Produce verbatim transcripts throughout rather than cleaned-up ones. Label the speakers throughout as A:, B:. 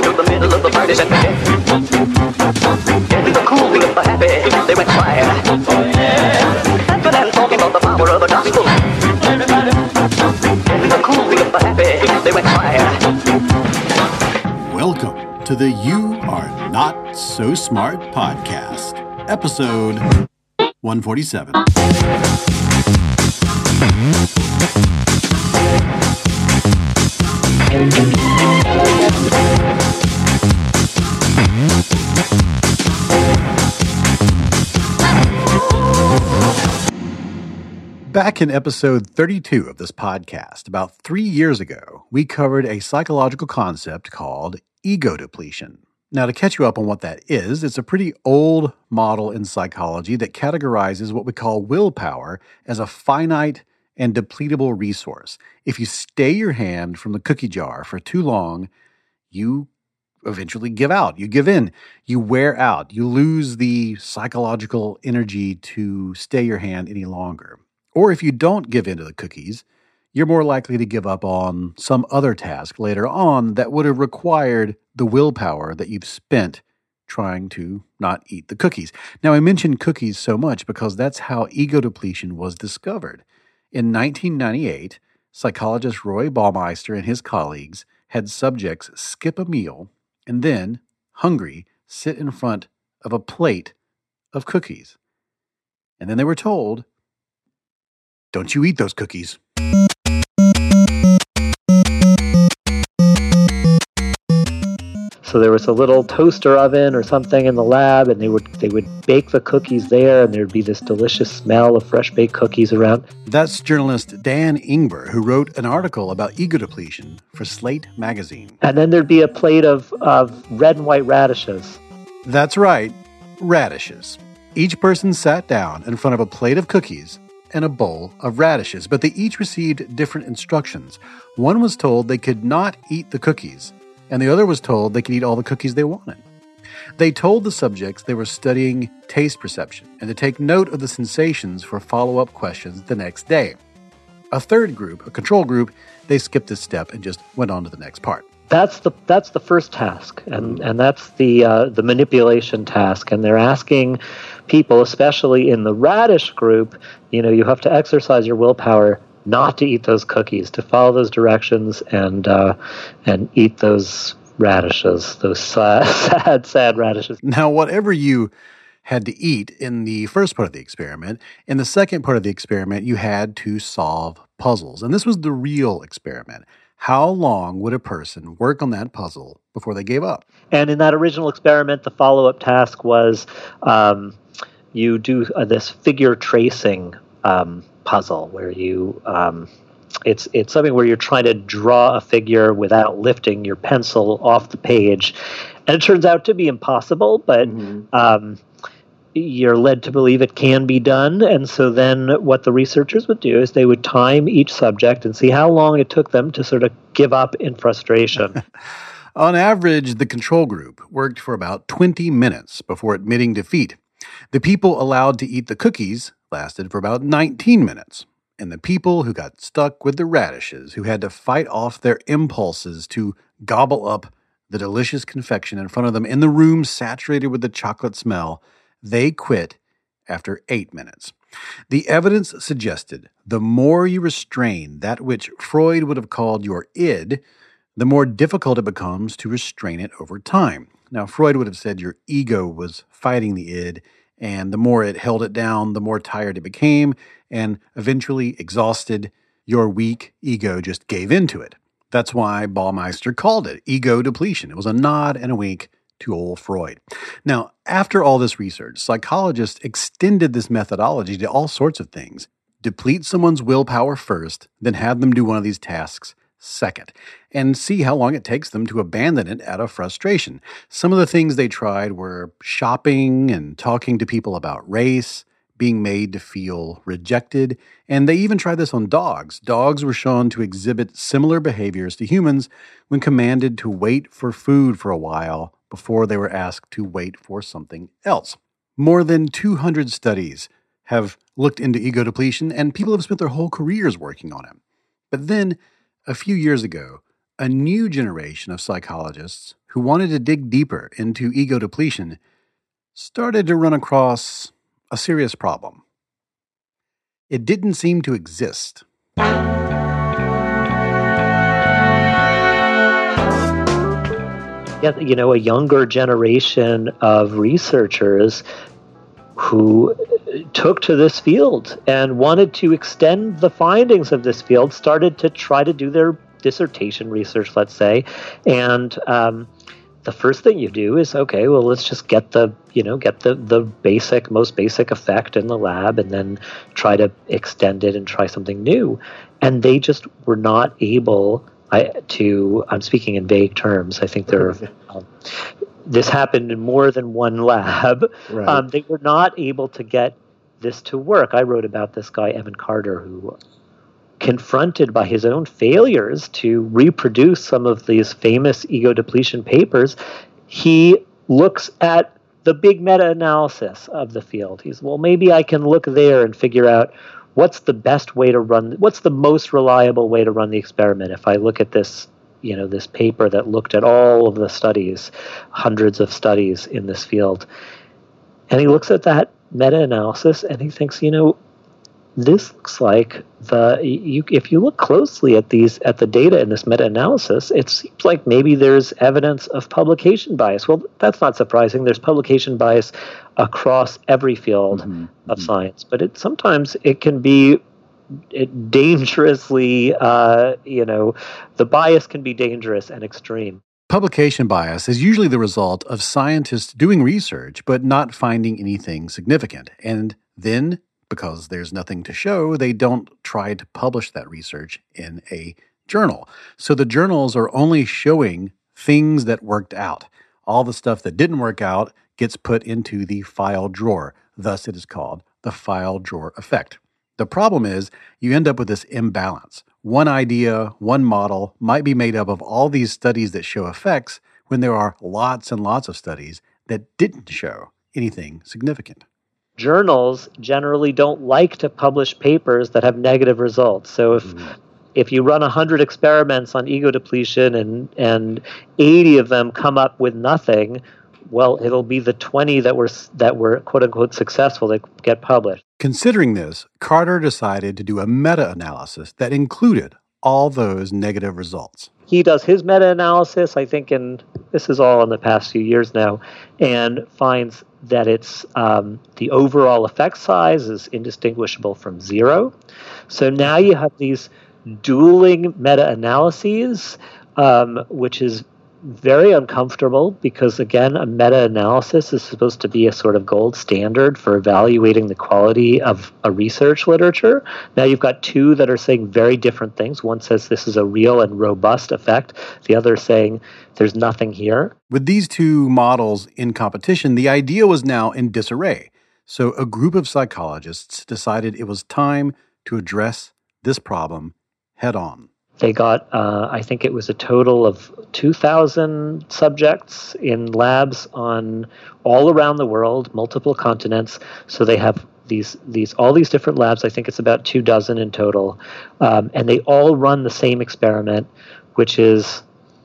A: to the middle of the party said, getting the cool feeling for happy, they went quiet. Laughing and talking about the power of the gospel. Getting the cool feeling for happy, they went quiet.
B: Welcome to the You Are Not So Smart podcast, episode one forty-seven. Back in episode thirty-two of this podcast, about three years ago, we covered a psychological concept called ego depletion. Now, to catch you up on what that is, it's a pretty old model in psychology that categorizes what we call willpower as a finite and depletable resource. If you stay your hand from the cookie jar for too long, you eventually give out. You give in. You wear out. You lose the psychological energy to stay your hand any longer. Or if you don't give in to the cookies, you're more likely to give up on some other task later on that would have required the willpower that you've spent trying to not eat the cookies. Now, I mentioned cookies so much because that's how ego depletion was discovered. In nineteen ninety-eight, psychologist Roy Baumeister and his colleagues had subjects skip a meal and then, hungry, sit in front of a plate of cookies. And then they were told, "Don't you eat those cookies."
C: So there was a little toaster oven or something in the lab, and they would they would bake the cookies there, and there'd be this delicious smell of fresh baked cookies around.
B: That's journalist Dan Ingber, who wrote an article about ego depletion for Slate magazine.
C: And then there'd be a plate of, of red and white radishes.
B: That's right, radishes. Each person sat down in front of a plate of cookies and a bowl of radishes, but they each received different instructions. One was told they could not eat the cookies, and the other was told they could eat all the cookies they wanted. They told the subjects they were studying taste perception and to take note of the sensations for follow-up questions the next day. A third group, a control group, they skipped this step and just went on to the next part.
C: That's the that's the first task, and and that's the uh, the manipulation task. And they're asking people, especially in the radish group, you know, you have to exercise your willpower not to eat those cookies, to follow those directions and uh, and eat those radishes, those sad, sad, sad radishes.
B: Now, whatever you had to eat in the first part of the experiment, in the second part of the experiment, you had to solve puzzles. And this was the real experiment. How long would a person work on that puzzle before they gave up?
C: And in that original experiment, the follow-up task was um, you do uh, this figure tracing um, puzzle where you um, it's it's something where you're trying to draw a figure without lifting your pencil off the page, and it turns out to be impossible, but mm-hmm. um, you're led to believe it can be done. And so then what the researchers would do is they would time each subject and see how long it took them to sort of give up in frustration.
B: On average, the control group worked for about twenty minutes before admitting defeat. The people allowed to eat the cookies lasted for about nineteen minutes. And the people who got stuck with the radishes, who had to fight off their impulses to gobble up the delicious confection in front of them in the room saturated with the chocolate smell, they quit after eight minutes. The evidence suggested the more you restrain that which Freud would have called your id, the more difficult it becomes to restrain it over time. Now, Freud would have said your ego was fighting the id, and the more it held it down, the more tired it became, and eventually exhausted, your weak ego just gave into it. That's why Baumeister called it ego depletion. It was a nod and a wink to old Freud. Now, after all this research, psychologists extended this methodology to all sorts of things. Deplete someone's willpower first, then have them do one of these tasks second, and see how long it takes them to abandon it out of frustration. Some of the things they tried were shopping and talking to people about race, being made to feel rejected, and they even tried this on dogs. Dogs were shown to exhibit similar behaviors to humans when commanded to wait for food for a while before they were asked to wait for something else. More than two hundred studies have looked into ego depletion, and people have spent their whole careers working on it. But then, a few years ago, a new generation of psychologists who wanted to dig deeper into ego depletion started to run across a serious problem. It didn't seem to exist.
C: Yeah, you know, a younger generation of researchers who took to this field and wanted to extend the findings of this field, started to try to do their dissertation research, let's say, and um, the first thing you do is, okay, well, let's just get the, you know, get the, the basic, most basic effect in the lab and then try to extend it and try something new. And they just were not able I, to, I'm speaking in vague terms, I think there, um, this happened in more than one lab.
B: Right.
C: Um, they were not able to get this to work. I wrote about this guy, Evan Carter, who, confronted by his own failures to reproduce some of these famous ego depletion papers, he looks at the big meta-analysis of the field. He's, well, maybe I can look there and figure out what's the best way to run, what's the most reliable way to run the experiment. If I look at this, you know, this paper that looked at all of the studies, hundreds of studies in this field, and he looks at that meta-analysis and he thinks, you know, this looks like the you, if you look closely at these at the data in this meta-analysis, it seems like maybe there's evidence of publication bias. Well, that's not surprising. There's publication bias across every field
B: mm-hmm,
C: of
B: mm-hmm.
C: science, but it sometimes it can be it dangerously, uh, you know, the bias can be dangerous and extreme.
B: Publication bias is usually the result of scientists doing research but not finding anything significant, and then, because there's nothing to show, they don't try to publish that research in a journal. So the journals are only showing things that worked out. All the stuff that didn't work out gets put into the file drawer. Thus, it is called the file drawer effect. The problem is you end up with this imbalance. One idea, one model might be made up of all these studies that show effects when there are lots and lots of studies that didn't show anything significant.
C: Journals generally don't like to publish papers that have negative results. So if mm. if you run one hundred experiments on ego depletion and, and eighty of them come up with nothing, well, it'll be the twenty that were that were quote-unquote successful that get published.
B: Considering this, Carter decided to do a meta-analysis that included all those negative results.
C: He does his meta-analysis, I think, in this is all in the past few years now, and finds that it's um, the overall effect size is indistinguishable from zero. So now you have these dueling meta-analyses, um, which is very uncomfortable because, again, a meta-analysis is supposed to be a sort of gold standard for evaluating the quality of a research literature. Now you've got two that are saying very different things. One says this is a real and robust effect. The other is saying there's nothing here.
B: With these two models in competition, the idea was now in disarray. So a group of psychologists decided it was time to address this problem head on.
C: They got, uh, I think it was a total of two thousand subjects in labs on all around the world, multiple continents. So they have these, these all these different labs. I think it's about two dozen in total. Um, and they all run the same experiment, which is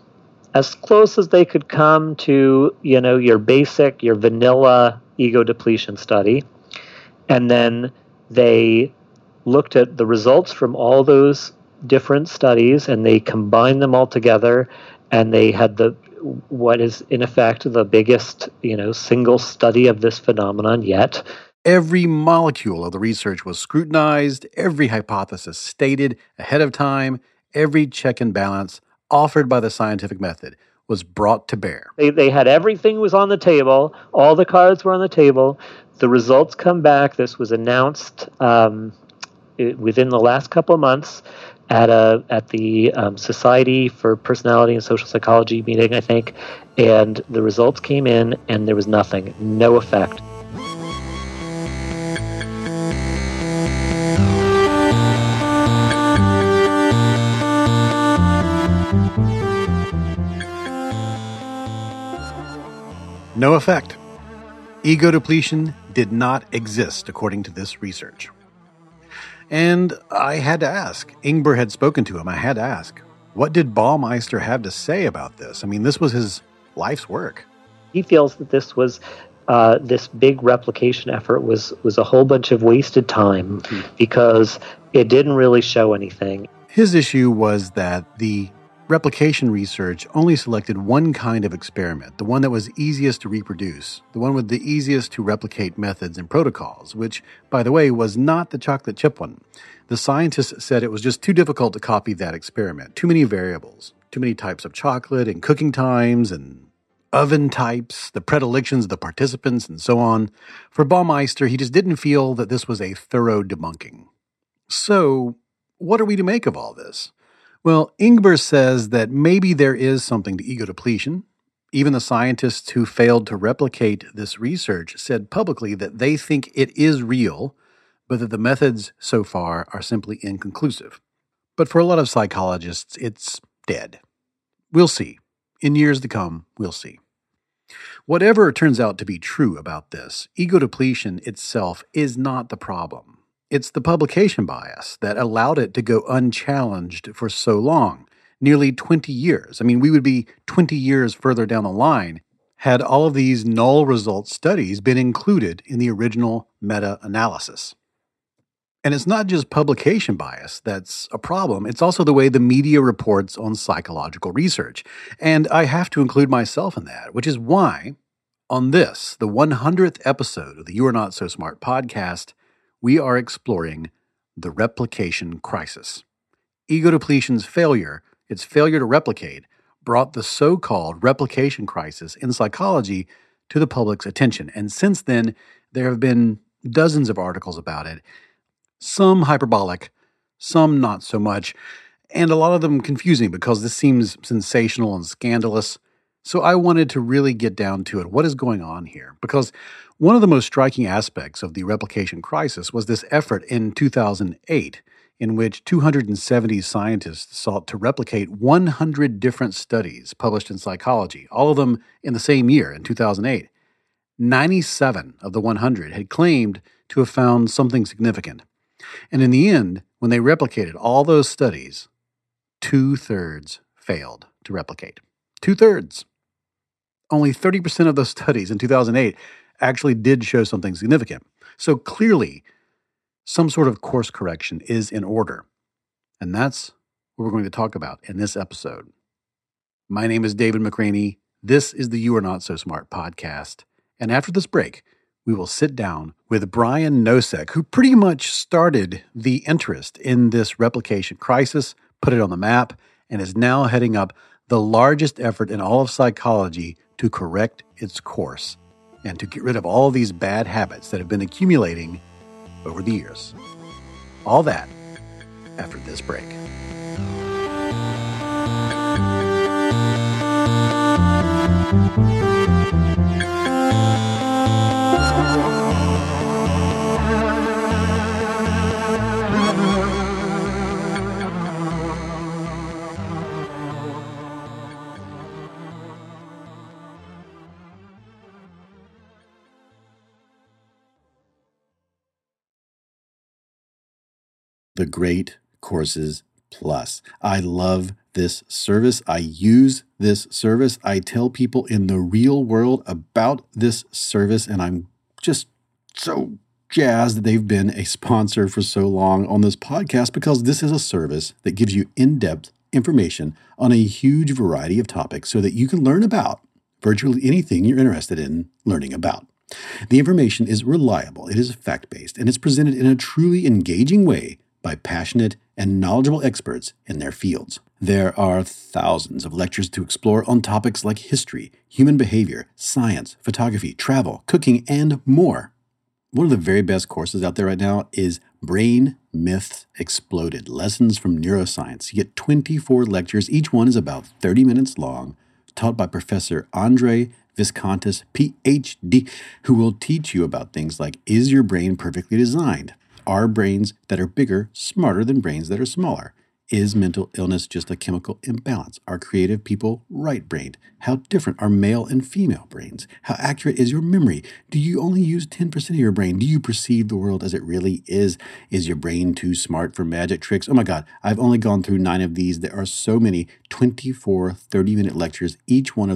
C: as close as they could come to, you know, your basic, your vanilla ego depletion study. And then they looked at the results from all those different studies and they combined them all together, and they had the what is in effect the biggest, you know, single study of this phenomenon yet.
B: Every molecule of the research was scrutinized, every hypothesis stated ahead of time, every check and balance offered by the scientific method was brought to bear.
C: They they had everything was on the table, all the cards were on the table. The results come back. This was announced um, it, within the last couple of months at a at the um, Society for Personality and Social Psychology meeting, I think, and the results came in, and there was nothing, no effect.
B: No effect. Ego depletion did not exist according to this research. And I had to ask. Ingber had spoken to him. I had to ask, what did Baumeister have to say about this? I mean, this was his life's work.
C: He feels that this was uh, this big replication effort was was a whole bunch of wasted time because it didn't really show anything.
B: His issue was that the replication research only selected one kind of experiment, the one that was easiest to reproduce, the one with the easiest to replicate methods and protocols, which, by the way, was not the chocolate chip one. The scientists said it was just too difficult to copy that experiment. Too many variables, too many types of chocolate and cooking times and oven types, the predilections of the participants, and so on. For Baumeister, he just didn't feel that this was a thorough debunking. So, what are we to make of all this? Well, Ingber says that maybe there is something to ego depletion. Even the scientists who failed to replicate this research said publicly that they think it is real, but that the methods so far are simply inconclusive. But for a lot of psychologists, it's dead. We'll see. In years to come, we'll see. Whatever turns out to be true about this, ego depletion itself is not the problem. It's the publication bias that allowed it to go unchallenged for so long, nearly twenty years. I mean, we would be twenty years further down the line had all of these null result studies been included in the original meta-analysis. And it's not just publication bias that's a problem, it's also the way the media reports on psychological research. And I have to include myself in that, which is why, on this, the one hundredth episode of the You Are Not So Smart podcast, we are exploring the replication crisis. Ego depletion's failure, its failure to replicate, brought the so-called replication crisis in psychology to the public's attention. And since then, there have been dozens of articles about it, some hyperbolic, some not so much, and a lot of them confusing because this seems sensational and scandalous. So I wanted to really get down to it. What is going on here? Because one of the most striking aspects of the replication crisis was this effort in two thousand eight, in which two hundred seventy scientists sought to replicate one hundred different studies published in psychology, all of them in the same year, in two thousand eight. ninety-seven of the one hundred had claimed to have found something significant. And in the end, when they replicated all those studies, two-thirds failed to replicate. Two-thirds. Only thirty percent of those studies in two thousand eight actually did show something significant. So clearly, some sort of course correction is in order. And that's what we're going to talk about in this episode. My name is David McRaney. This is the You Are Not So Smart podcast. And after this break, we will sit down with Brian Nosek, who pretty much started the interest in this replication crisis, put it on the map, and is now heading up the largest effort in all of psychology to correct its course and to get rid of all of these bad habits that have been accumulating over the years. All that after this break. The Great Courses Plus. I love this service. I use this service. I tell people in the real world about this service, and I'm just so jazzed that they've been a sponsor for so long on this podcast because this is a service that gives you in-depth information on a huge variety of topics so that you can learn about virtually anything you're interested in learning about. The information is reliable, it is fact-based, and it's presented in a truly engaging way by passionate and knowledgeable experts in their fields. There are thousands of lectures to explore on topics like history, human behavior, science, photography, travel, cooking, and more. One of the very best courses out there right now is Brain Myths Exploded, Lessons from Neuroscience. You get twenty-four lectures. Each one is about thirty minutes long, taught by Professor Andre Viscontis, P H D, who will teach you about things like, is your brain perfectly designed? Are brains that are bigger smarter than brains that are smaller? Is mental illness just a chemical imbalance? Are creative people right-brained? How different are male and female brains? How accurate is your memory? Do you only use ten percent of your brain? Do you perceive the world as it really is? Is your brain too smart for magic tricks? Oh my God, I've only gone through nine of these. There are so many, twenty-four thirty-minute lectures. Each one of them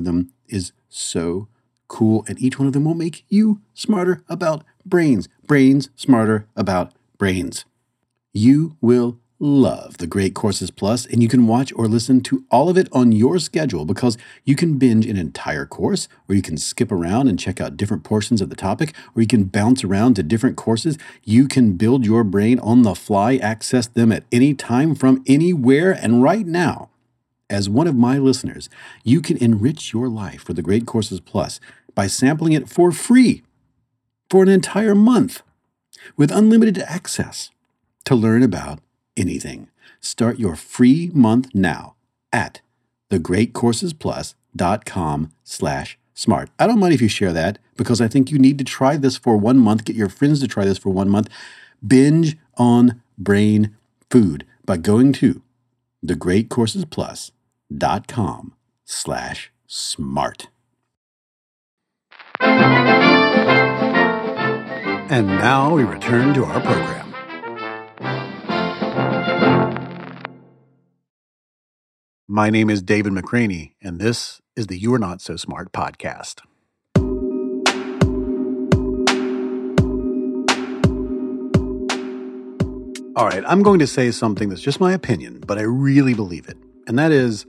D: is so cool, and each one of them will make you smarter about brains. Brains smarter about brains. You will love the Great Courses Plus, and you can watch or listen to all of it on your schedule because you can binge an entire course, or you can skip around and check out different portions of the topic, or you can bounce around to different courses. You can build your brain on the fly, access them at any time from anywhere, and right now, as one of my listeners, you can enrich your life with the Great Courses Plus by sampling it for free for an entire month with unlimited access to learn about anything. Start your free month now at thegreatcoursesplus.com slash smart. I don't mind if you share that because I think you need to try this for one month. Get your friends to try this for one month. Binge on brain food by going to thegreatcoursesplus.com slash smart.
B: And now we return to our program. My name is David McCraney, and this is the You Are Not So Smart podcast. All right, I'm going to say something that's just my opinion, but I really believe it. And that is,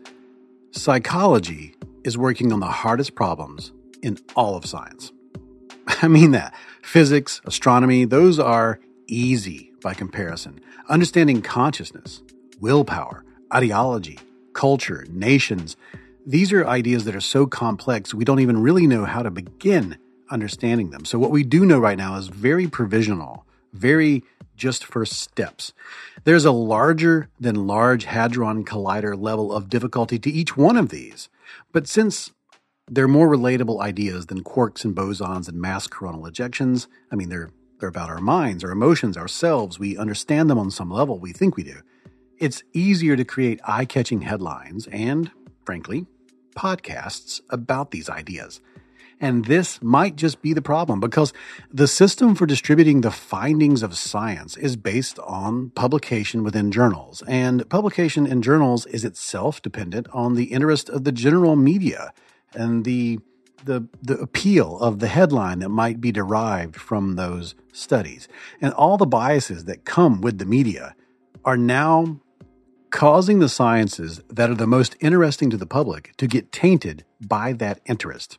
B: psychology is working on the hardest problems in all of science. I mean that. Physics, astronomy, those are easy by comparison. Understanding consciousness, willpower, ideology, culture, nations, these are ideas that are so complex we don't even really know how to begin understanding them. So what we do know right now is very provisional, very just first steps. There's a larger than large Hadron Collider level of difficulty to each one of these. But since they're more relatable ideas than quarks and bosons and mass coronal ejections, I mean, they're they're about our minds, our emotions, ourselves. We understand them on some level. We think we do. It's easier to create eye-catching headlines and, frankly, podcasts about these ideas. And this might just be the problem because the system for distributing the findings of science is based on publication within journals. And publication in journals is itself dependent on the interest of the general media and the, the, the appeal of the headline that might be derived from those studies. And all the biases that come with the media are now causing the sciences that are the most interesting to the public to get tainted by that interest.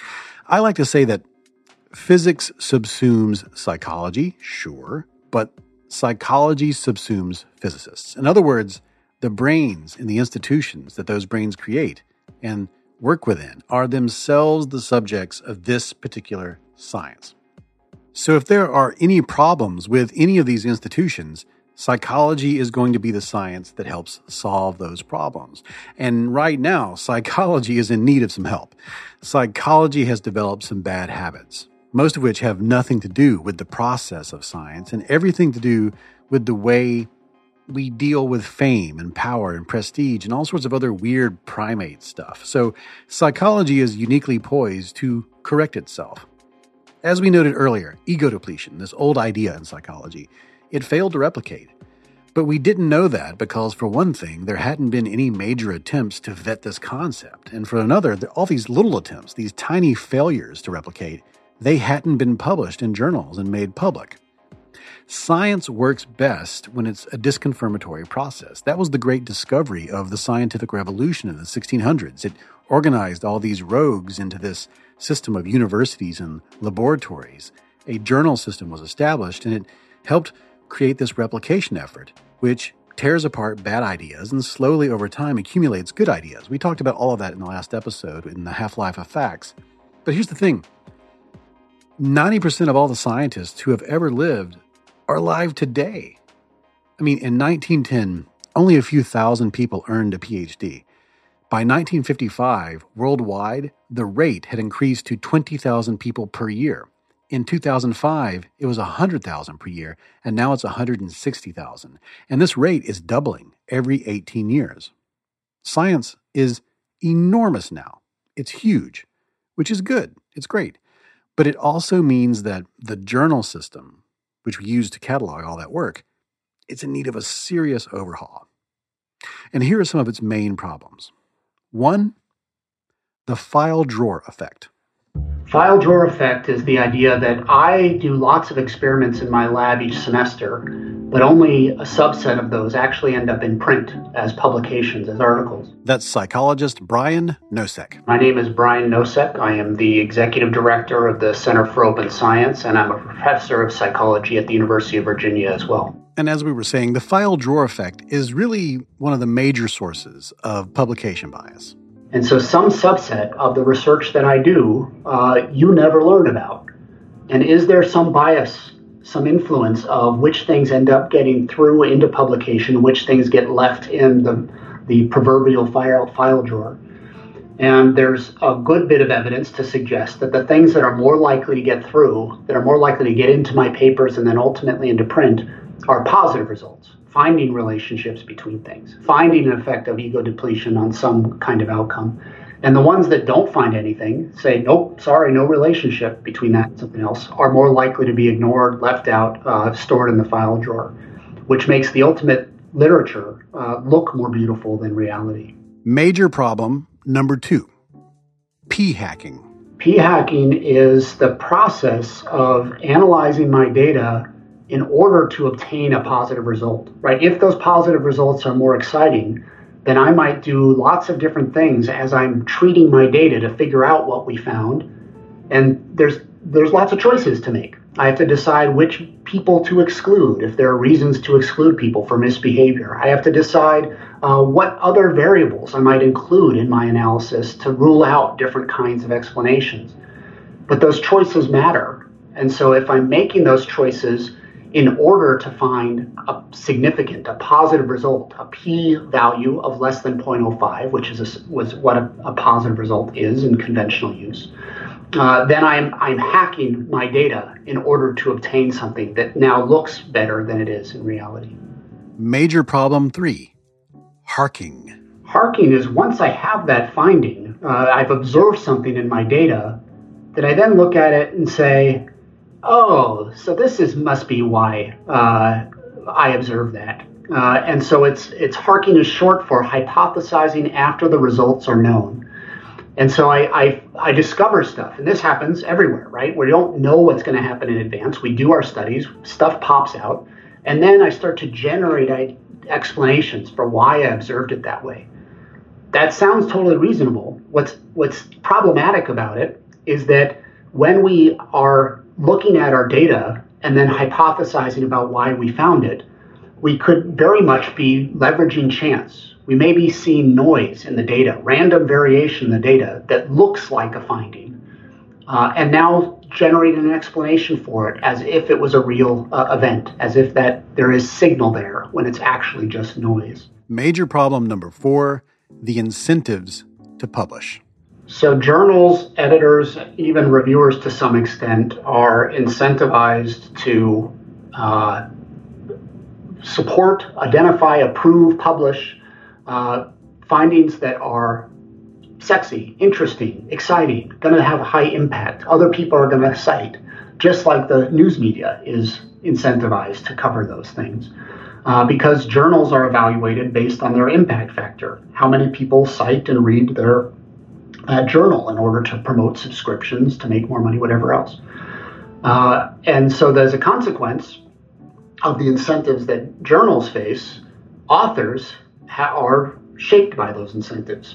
B: I like to say that physics subsumes psychology, sure, but psychology subsumes physicists. In other words, the brains in the institutions that those brains create and work within are themselves the subjects of this particular science. So if there are any problems with any of these institutions, psychology is going to be the science that helps solve those problems. And right now, psychology is in need of some help. Psychology has developed some bad habits, most of which have nothing to do with the process of science and everything to do with the way we deal with fame and power and prestige and all sorts of other weird primate stuff. So psychology is uniquely poised to correct itself. As we noted earlier, ego depletion, this old idea in psychology, it failed to replicate. But we didn't know that because, for one thing, there hadn't been any major attempts to vet this concept. And for another, all these little attempts, these tiny failures to replicate, they hadn't been published in journals and made public. Science works best when it's a disconfirmatory process. That was the great discovery of the scientific revolution in the sixteen hundreds. It organized all these rogues into this system of universities and laboratories. A journal system was established, and it helped create this replication effort, which tears apart bad ideas and slowly over time accumulates good ideas. We talked about all of that in the last episode in the Half-Life of Facts. But here's the thing. ninety percent of all the scientists who have ever lived are alive today. I mean, in nineteen ten, only a few thousand people earned a P H D. By nineteen fifty-five, worldwide, the rate had increased to twenty thousand people per year. In two thousand five, it was one hundred thousand per year, and now it's one hundred sixty thousand. And this rate is doubling every eighteen years. Science is enormous now. It's huge, which is good. It's great. But it also means that the journal system, which we use to catalog all that work, it's in need of a serious overhaul. And here are some of its main problems. One, the file drawer effect.
E: File drawer effect is the idea that I do lots of experiments in my lab each semester, but only a subset of those actually end up in print as publications, as articles.
B: That's psychologist Brian Nosek.
E: My name is Brian Nosek. I am the executive director of the Center for Open Science, and I'm a professor of psychology at the University of Virginia as well.
B: And as we were saying, the file drawer effect is really one of the major sources of publication bias.
E: And so some subset of the research that I do, uh, you never learn about. And is there some bias, some influence of which things end up getting through into publication, which things get left in the, the proverbial file, file drawer? And there's a good bit of evidence to suggest that the things that are more likely to get through, that are more likely to get into my papers and then ultimately into print, are positive results. Finding relationships between things, finding an effect of ego depletion on some kind of outcome. And the ones that don't find anything, say, nope, sorry, no relationship between that and something else, are more likely to be ignored, left out, uh, stored in the file drawer, which makes the ultimate literature uh, look more beautiful than reality.
B: Major problem number two, p-hacking.
E: P-hacking is the process of analyzing my data in order to obtain a positive result, right? If those positive results are more exciting, then I might do lots of different things as I'm treating my data to figure out what we found. And there's there's lots of choices to make. I have to decide which people to exclude, if there are reasons to exclude people for misbehavior. I have to decide uh, what other variables I might include in my analysis to rule out different kinds of explanations. But those choices matter. And so if I'm making those choices in order to find a significant, a positive result, a p-value of less than zero point zero five, which is a, was what a, a positive result is in conventional use, uh, then I'm I'm hacking my data in order to obtain something that now looks better than it is in reality.
B: Major problem three, harking.
E: Harking is once I have that finding, uh, I've observed something in my data, that I then look at it and say, oh, so this is must be why uh, I observed that. Uh, and so it's it's harking is short for hypothesizing after the results are known. And so I, I I discover stuff, and this happens everywhere, right? We don't know what's going to happen in advance. We do our studies, stuff pops out, and then I start to generate explanations for why I observed it that way. That sounds totally reasonable. What's what's problematic about it is that when we are looking at our data and then hypothesizing about why we found it, we could very much be leveraging chance. We may be seeing noise in the data, random variation in the data that looks like a finding, uh, and now generating an explanation for it as if it was a real uh, event, as if that there is signal there when it's actually just noise.
B: Major problem number four, the incentives to publish.
E: So journals, editors, even reviewers to some extent are incentivized to uh, support, identify, approve, publish uh, findings that are sexy, interesting, exciting, going to have a high impact. Other people are going to cite, just like the news media is incentivized to cover those things. Uh, because journals are evaluated based on their impact factor. How many people cite and read their Uh, journal in order to promote subscriptions, to make more money, whatever else. Uh, and so there's a consequence of the incentives that journals face. Authors ha- are shaped by those incentives.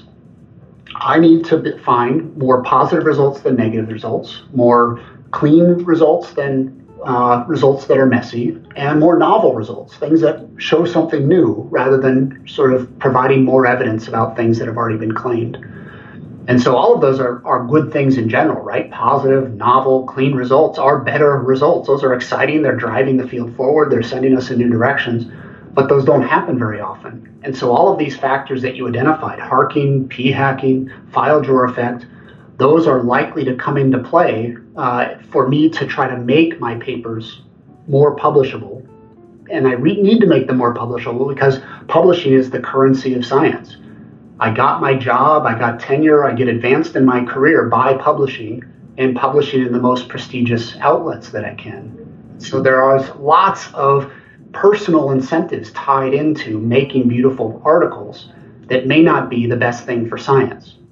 E: I need to be- find more positive results than negative results, more clean results than uh, results that are messy, and more novel results, things that show something new rather than sort of providing more evidence about things that have already been claimed. And so all of those are, are good things in general, right? Positive, novel, clean results are better results. Those are exciting. They're driving the field forward. They're sending us in new directions. But those don't happen very often. And so all of these factors that you identified, harking, p-hacking, file drawer effect, those are likely to come into play uh, for me to try to make my papers more publishable. And I re- need to make them more publishable because publishing is the currency of science. I got my job, I got tenure, I get advanced in my career by publishing and publishing in the most prestigious outlets that I can. So there are lots of personal incentives tied into making beautiful articles that may not be the best thing for science.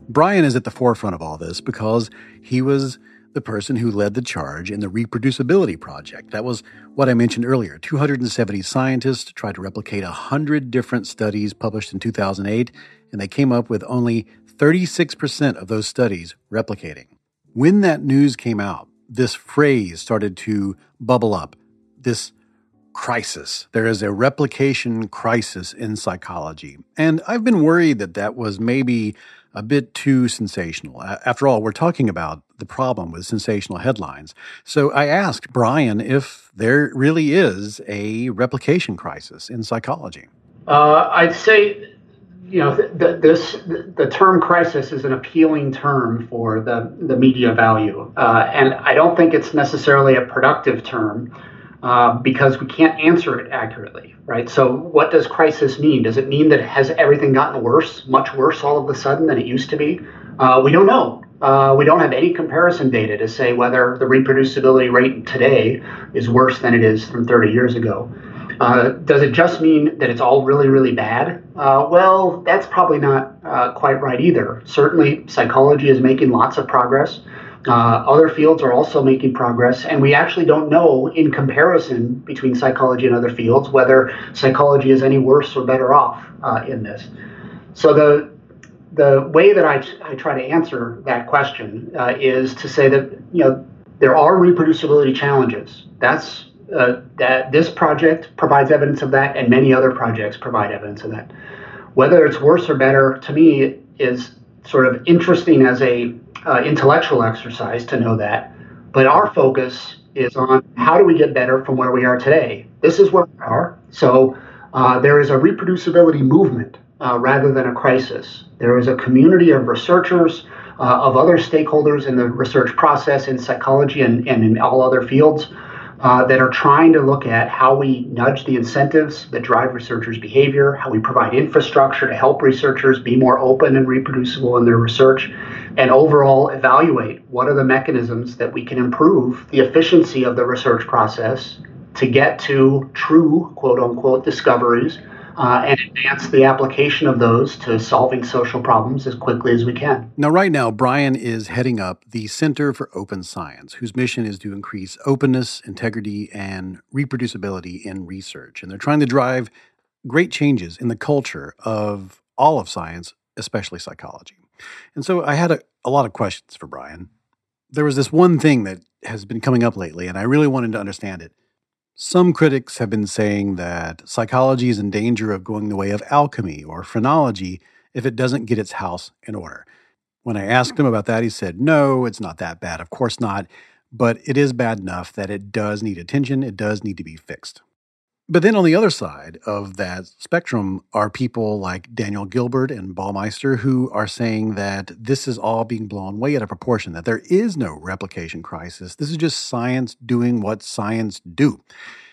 B: Brian is at the forefront of all this because he was the person who led the charge in the Reproducibility Project. That was what I mentioned earlier. two hundred seventy scientists tried to replicate one hundred different studies published in two thousand eight, and they came up with only thirty-six percent of those studies replicating. When that news came out, this phrase started to bubble up, this crisis. There is a replication crisis in psychology. And I've been worried that that was maybe a bit too sensational. After all, we're talking about the problem with sensational headlines. So I asked Brian if there really is a replication crisis in psychology.
E: Uh, I'd say, you know, th- th- this th- the term crisis is an appealing term for the, the media value. Uh, and I don't think it's necessarily a productive term uh, because we can't answer it accurately, right? So what does crisis mean? Does it mean that has everything gotten worse, much worse all of a sudden than it used to be? Uh, we don't know. Uh, we don't have any comparison data to say whether the reproducibility rate today is worse than it is from thirty years ago. Uh, does it just mean that it's all really, really bad? Uh, well, that's probably not uh, quite right either. Certainly, psychology is making lots of progress. Uh, other fields are also making progress, and we actually don't know, in comparison between psychology and other fields, whether psychology is any worse or better off uh, in this. So the the way that I, I try to answer that question uh, is to say that, you know, there are reproducibility challenges. That's uh, that this project provides evidence of that, and many other projects provide evidence of that. Whether it's worse or better, to me, is sort of interesting as a uh, intellectual exercise to know that. But our focus is on how do we get better from where we are today. This is where we are. So uh, there is a reproducibility movement uh, rather than a crisis. There is a community of researchers, uh, of other stakeholders in the research process in psychology and, and in all other fields uh, that are trying to look at how we nudge the incentives that drive researchers' behavior, how we provide infrastructure to help researchers be more open and reproducible in their research, and overall evaluate what are the mechanisms that we can improve the efficiency of the research process to get to true, quote unquote, discoveries uh, and advance the application of those to solving social problems as quickly as we can.
B: Now, right now, Brian is heading up the Center for Open Science, whose mission is to increase openness, integrity, and reproducibility in research. And they're trying to drive great changes in the culture of all of science, especially psychology. And so I had a, a lot of questions for Brian. There was this one thing that has been coming up lately, and I really wanted to understand it. Some critics have been saying that psychology is in danger of going the way of alchemy or phrenology if it doesn't get its house in order. When I asked him about that, he said, no, it's not that bad. Of course not. But it is bad enough that it does need attention. It does need to be fixed. But then on the other side of that spectrum are people like Daniel Gilbert and Baumeister who are saying that this is all being blown way out of proportion, that there is no replication crisis. This is just science doing what science do.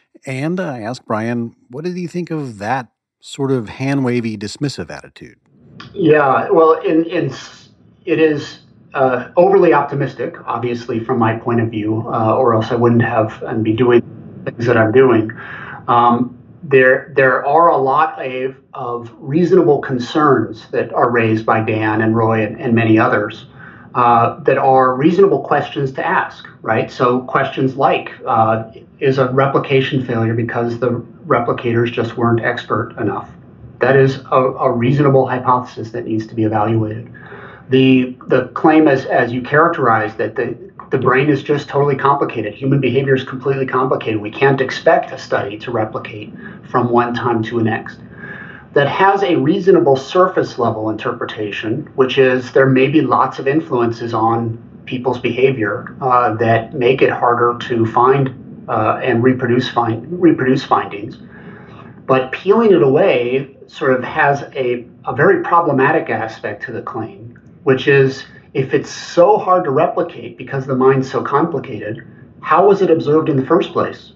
B: And I asked Brian, what did he think of that sort of hand-wavy, dismissive attitude?
E: Yeah, well, in, in, it is uh, overly optimistic, obviously, from my point of view, uh, or else I wouldn't have and be doing things that I'm doing. Um, there, there are a lot of, of reasonable concerns that are raised by Dan and Roy and, and many others uh, that are reasonable questions to ask, right? So questions like, uh, is a replication failure because the replicators just weren't expert enough? That is a, a reasonable hypothesis that needs to be evaluated. The the claim, as as you characterized, that the the brain is just totally complicated. Human behavior is completely complicated. We can't expect a study to replicate from one time to the next. That has a reasonable surface level interpretation, which is there may be lots of influences on people's behavior uh, that make it harder to find uh, and reproduce find reproduce findings. But peeling it away sort of has a, a very problematic aspect to the claim, which is if it's so hard to replicate because the mind's so complicated, how was it observed in the first place?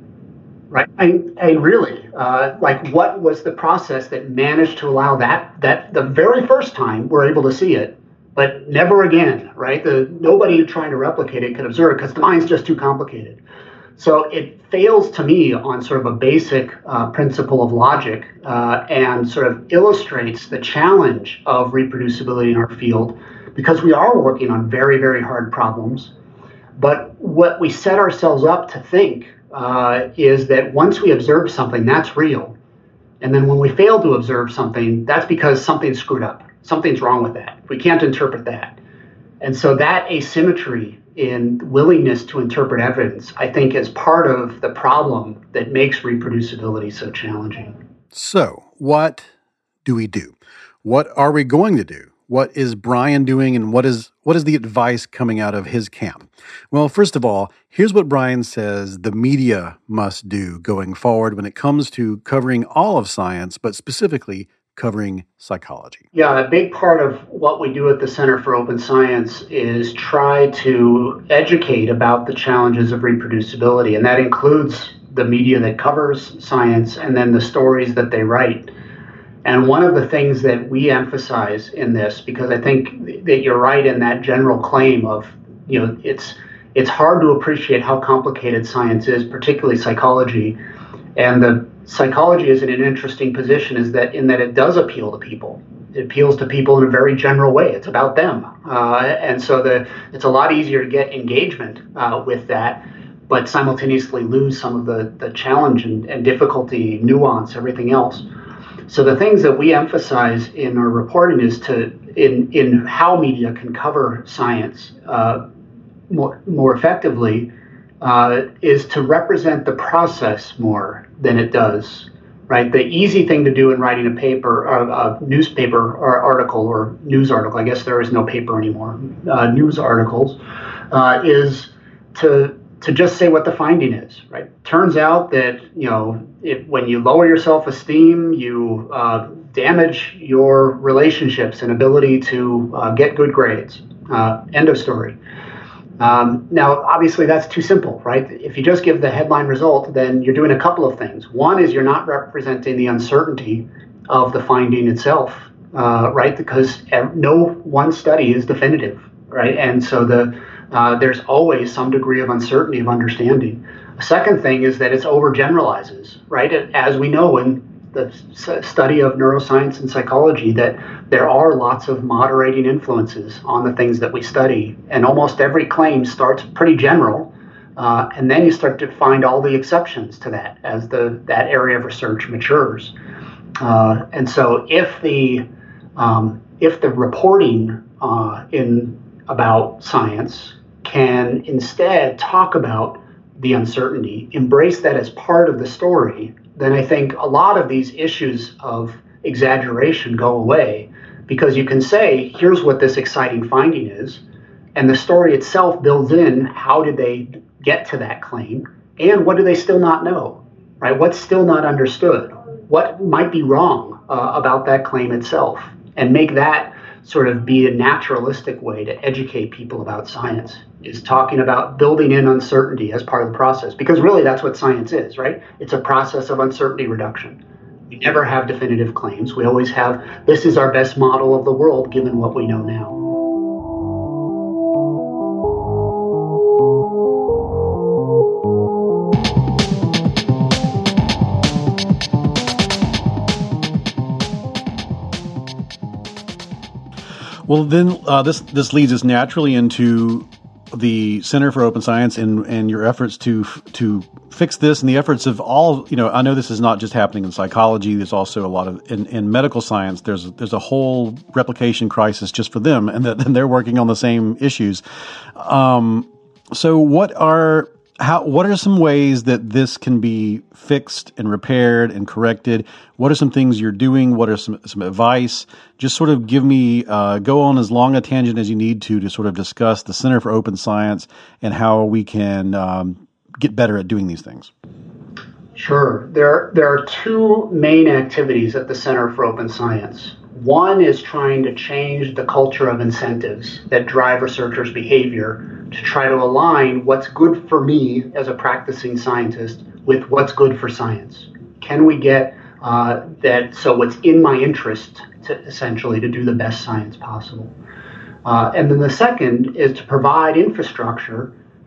E: Right? I, I really, uh, like what was the process that managed to allow that, that the very first time we're able to see it, but never again, right? The, nobody trying to replicate it could observe it because the mind's just too complicated. So it fails to me on sort of a basic uh, principle of logic uh, and sort of illustrates the challenge of reproducibility in our field, because we are working on very, very hard problems. But what we set ourselves up to think uh, is that once we observe something, that's real. And then when we fail to observe something, that's because something's screwed up. Something's wrong with that. We can't interpret that. And so that asymmetry in willingness to interpret evidence, I think, is part of the problem that makes reproducibility so challenging.
B: So, what do we do? What are we going to do? What is Brian doing, and what is what is the advice coming out of his camp? Well, first of all, here's what Brian says the media must do going forward when it comes to covering all of science, but specifically covering psychology.
E: Yeah, a big part of what we do at the Center for Open Science is try to educate about the challenges of reproducibility, and that includes the media that covers science and then the stories that they write. And one of the things that we emphasize in this, because I think that you're right in that general claim of, you know, it's it's hard to appreciate how complicated science is, particularly psychology. And the psychology is in an interesting position is that in that it does appeal to people. It appeals to people in a very general way. It's about them. Uh, and so the it's a lot easier to get engagement uh, with that, but simultaneously lose some of the, the challenge and, and difficulty, nuance, everything else. So the things that we emphasize in our reporting is to in in how media can cover science uh, more more effectively uh, is to represent the process more than it does. Right, the easy thing to do in writing a paper, a, a newspaper or article or news article. I guess there is no paper anymore. Uh, news articles uh, is to to just say what the finding is. Right. Turns out that you know if, when you lower your self-esteem, you uh, damage your relationships and ability to uh, get good grades. Uh, end of story. Um, now, obviously, that's too simple, right? If you just give the headline result, then you're doing a couple of things. One is you're not representing the uncertainty of the finding itself, uh, right? Because no one study is definitive, right? And so the uh, there's always some degree of uncertainty of understanding. A second thing is that it's overgeneralizes, right? As we know in the study of neuroscience and psychology, that there are lots of moderating influences on the things that we study. And almost every claim starts pretty general. Uh, and then you start to find all the exceptions to that as the that area of research matures. Uh, and so if the um, if the reporting uh, in about science can instead talk about the uncertainty, embrace that as part of the story, then I think a lot of these issues of exaggeration go away, because you can say, here's what this exciting finding is, and the story itself builds in how did they get to that claim, and what do they still not know, right? What's still not understood? What might be wrong uh, about that claim itself? And make that sort of be a naturalistic way to educate people about science, is talking about building in uncertainty as part of the process. Because really that's what science is, right? It's a process of uncertainty reduction. We never have definitive claims. We always have, this is our best model of the world given what we know now.
B: Well, then uh, this this leads us naturally into the Center for Open Science and, and your efforts to to fix this, and the efforts of all. You know, I know this is not just happening in psychology. There's also a lot of in, in medical science. There's there's a whole replication crisis just for them, and that and they're working on the same issues. Um, so, what are how what are some ways that this can be fixed and repaired and corrected? What are some things you're doing? What are some some advice? Just sort of give me, uh, go on as long a tangent as you need to to sort of discuss the Center for Open Science and how we can um, get better at doing these things.
E: Sure. There, there are two main activities at the Center for Open Science. One is trying to change the culture of incentives that drive researchers' behavior to try to align what's good for me as a practicing scientist with what's good for science. Can we get uh, that, so what's in my interest to essentially to do the best science possible? Uh, and then the second is to provide infrastructure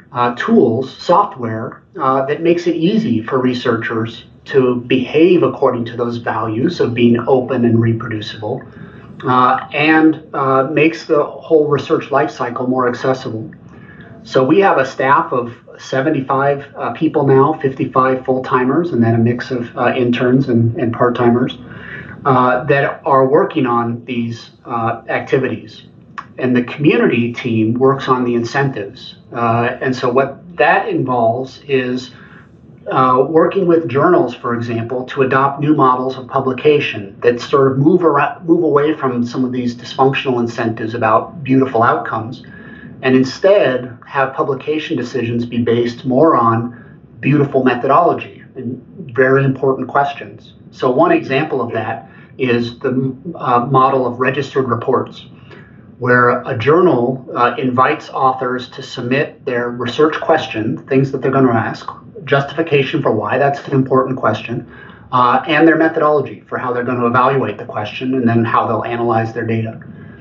E: uh, tools, software, uh, that makes it easy for researchers to behave according to those values of being open and reproducible, uh, and uh, makes the whole research lifecycle more accessible. So we have a staff of seventy-five uh, people now, fifty-five full-timers, and then a mix of uh, interns and, and part-timers uh, that are working on these uh, activities. And the community team works on the incentives. Uh, and so what that involves is uh, working with journals, for example, to adopt new models of publication that sort of move around, move away from some of these dysfunctional incentives about beautiful outcomes, and instead have publication decisions be based more on beautiful methodology and very important questions. So one example of that is the uh, model of registered reports, where a journal uh, invites authors to submit their research question, things that they're going to ask, justification for why that's an important question, uh, and their methodology for how they're going to evaluate the question, and then how they'll analyze their data.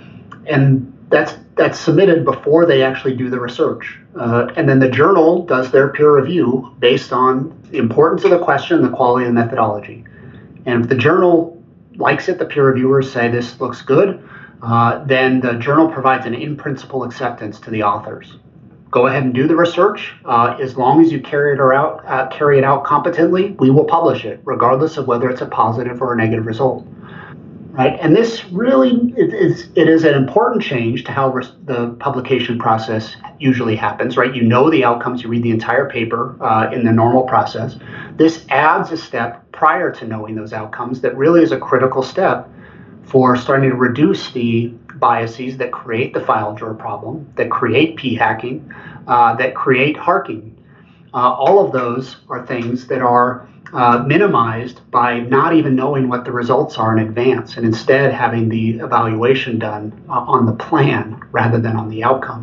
E: And that's that's submitted before they actually do the research. Uh, and then the journal does their peer review based on the importance of the question, the quality of the methodology. And if the journal likes it, the peer reviewers say this looks good, uh, then the journal provides an in-principle acceptance to the authors. Go ahead and do the research. Uh, as long as you carry it out, uh, carry it out competently, we will publish it, regardless of whether it's a positive or a negative result. Right? And this really it is it is an important change to how res- the publication process usually happens. Right? You know the outcomes. You read the entire paper uh, in the normal process. This adds a step prior to knowing those outcomes that really is a critical step for starting to reduce the biases that create the file drawer problem, that create p-hacking, uh, that create harking. Uh, all of those are things that are uh, minimized by not even knowing what the results are in advance, and instead having the evaluation done uh, on the plan rather than on the outcome.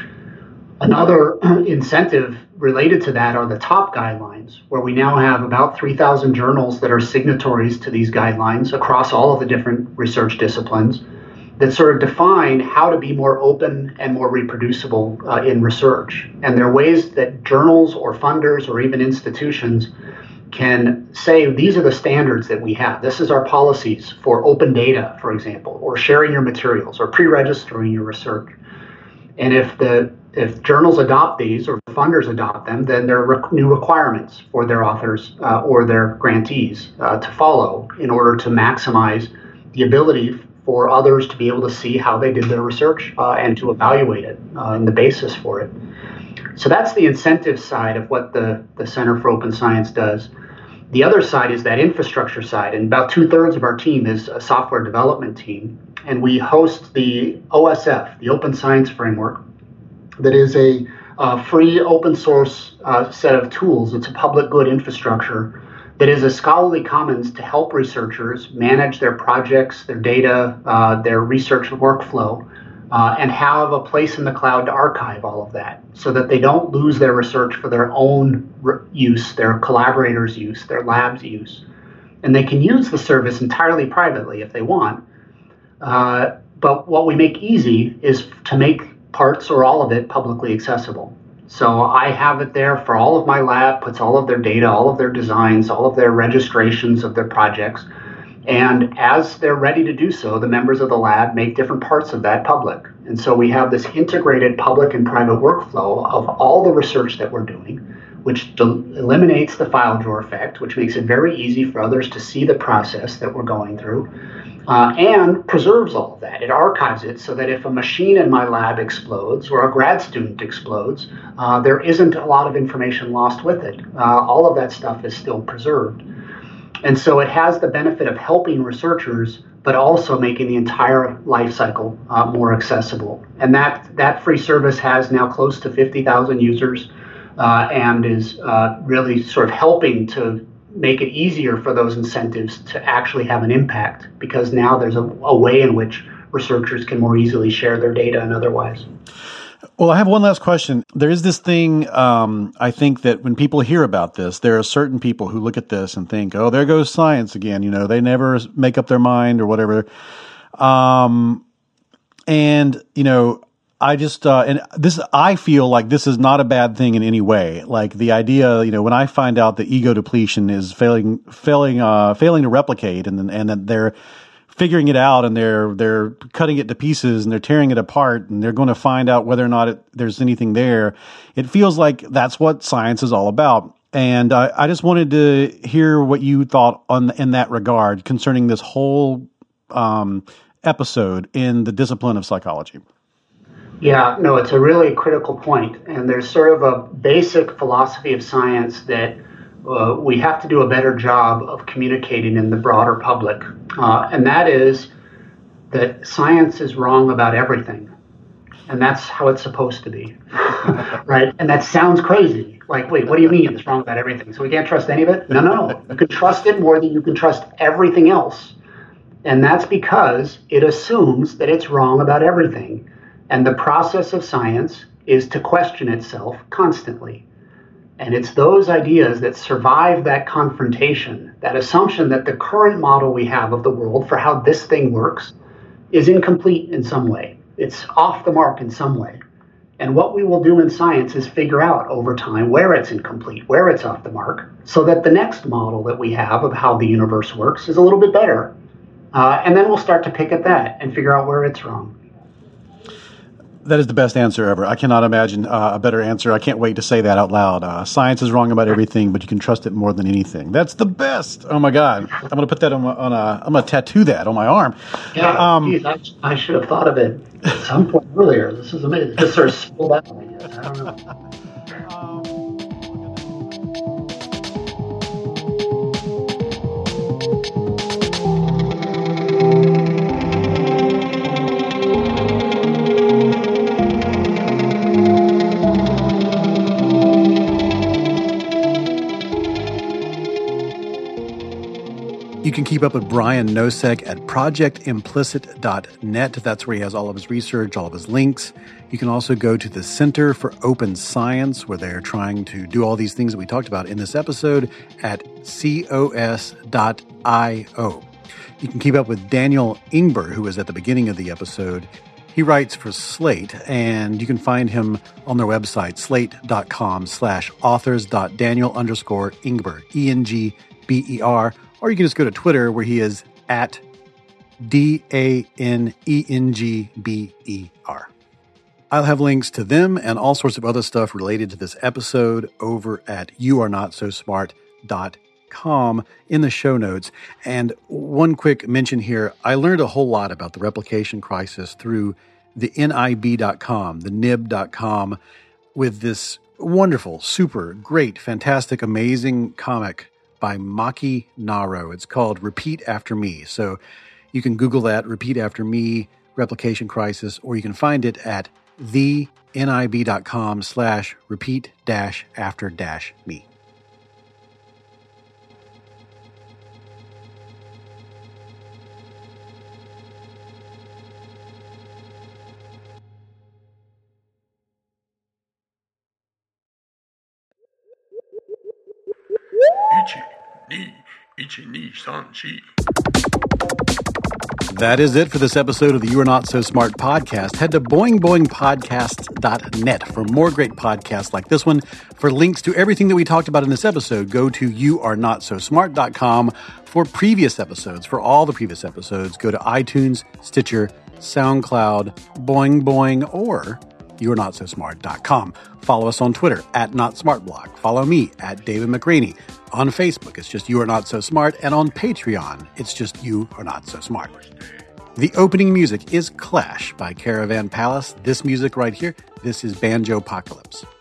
E: Another incentive related to that are the top guidelines, where we now have about three thousand journals that are signatories to these guidelines across all of the different research disciplines that sort of define how to be more open and more reproducible uh, in research. And there are ways that journals or funders or even institutions can say, these are the standards that we have. This is our policies for open data, for example, or sharing your materials or pre-registering your research. And if the if journals adopt these or funders adopt them, then there are rec- new requirements for their authors uh, or their grantees uh, to follow in order to maximize the ability for others to be able to see how they did their research uh, and to evaluate it uh, and the basis for it. So that's the incentive side of what the, the Center for Open Science does. The other side is that infrastructure side, and about two-thirds of our team is a software development team, and we host the O S F, the Open Science Framework, that is a uh, free open source uh, set of tools. It's a public good infrastructure that is a scholarly commons to help researchers manage their projects, their data, uh, their research workflow, uh, and have a place in the cloud to archive all of that so that they don't lose their research for their own re- use, their collaborators' use, their labs' use. And they can use the service entirely privately if they want. Uh, but what we make easy is to make parts or all of it publicly accessible. So I have it there for all of my lab, puts all of their data, all of their designs, all of their registrations of their projects. And as they're ready to do so, the members of the lab make different parts of that public. And so we have this integrated public and private workflow of all the research that we're doing, which del- eliminates the file drawer effect, which makes it very easy for others to see the process that we're going through. Uh, and preserves all of that. It archives it so that if a machine in my lab explodes or a grad student explodes, uh, there isn't a lot of information lost with it. Uh, all of that stuff is still preserved. And so it has the benefit of helping researchers, but also making the entire life cycle uh, more accessible. And that, that free service has now close to fifty thousand users uh, and is uh, really sort of helping to make it easier for those incentives to actually have an impact, because now there's a, a way in which researchers can more easily share their data and otherwise.
B: Well, I have one last question. There is this thing, um, I think that when people hear about this, there are certain people who look at this and think, oh, there goes science again. You know, they never make up their mind or whatever. Um, and, you know, I just, uh, and this, I feel like this is not a bad thing in any way. Like the idea, you know, when I find out that ego depletion is failing, failing, uh, failing to replicate, and then, and that they're figuring it out, and they're, they're cutting it to pieces, and they're tearing it apart, and they're going to find out whether or not it, there's anything there. It feels like that's what science is all about. And I, I just wanted to hear what you thought on in that regard concerning this whole um, episode in the discipline of psychology.
E: Yeah, no, it's a really critical point. And there's sort of a basic philosophy of science that uh, we have to do a better job of communicating in the broader public. Uh, and that is that science is wrong about everything. And that's how it's supposed to be, right? And that sounds crazy. Like, wait, what do you mean it's wrong about everything? So we can't trust any of it? No, no. You can trust it more than you can trust everything else. And that's because it assumes that it's wrong about everything. And the process of science is to question itself constantly. And it's those ideas that survive that confrontation, that assumption that the current model we have of the world for how this thing works is incomplete in some way. It's off the mark in some way. And what we will do in science is figure out over time where it's incomplete, where it's off the mark, so that the next model that we have of how the universe works is a little bit better. Uh, and then we'll start to pick at that and figure out where it's wrong.
B: That is the best answer ever. I cannot imagine uh, a better answer. I can't wait to say that out loud. Uh, science is wrong about everything, but you can trust it more than anything. That's the best. Oh my God. I'm going to put that on, my, on a, I'm going to tattoo that on my arm.
E: Yeah,
B: um,
E: geez, I, I should have thought of it at some point earlier. This is amazing. Just sort of spilled out. I guess. I don't know.
B: You can keep up with Brian Nosek at project implicit dot net. That's where he has all of his research, all of his links. You can also go to the Center for Open Science, where they're trying to do all these things that we talked about in this episode, at cos dot io. You can keep up with Daniel Ingber, who was at the beginning of the episode. He writes for Slate, and you can find him on their website, slate.com slash authors dot daniel underscore Ingber, E N G B E R. Or you can just go to Twitter, where he is at D A N E N G B E R. I'll have links to them and all sorts of other stuff related to this episode over at you are not so smart dot com in the show notes. And one quick mention here, I learned a whole lot about the replication crisis through the N I B dot com, the nib dot com, with this wonderful, super, great, fantastic, amazing comic by Maki Naro. It's called Repeat After Me. So you can Google that, Repeat After Me, Replication Crisis, or you can find it at the N I B dot com slash repeat dash after dash me. That is it for this episode of the You Are Not So Smart podcast. Head to boing boing podcast dot net for more great podcasts like this one. For links to everything that we talked about in this episode, go to you are not so smart dot com. For previous episodes, for all the previous episodes, go to iTunes, Stitcher, SoundCloud, Boing Boing, or you are not so smart dot com. Follow us on Twitter at NotSmartBlock. Follow me at David McRaney. On Facebook, it's just You Are Not So Smart. And on Patreon, it's just You Are Not So Smart. The opening music is Clash by Caravan Palace. This music right here, this is Banjo Apocalypse.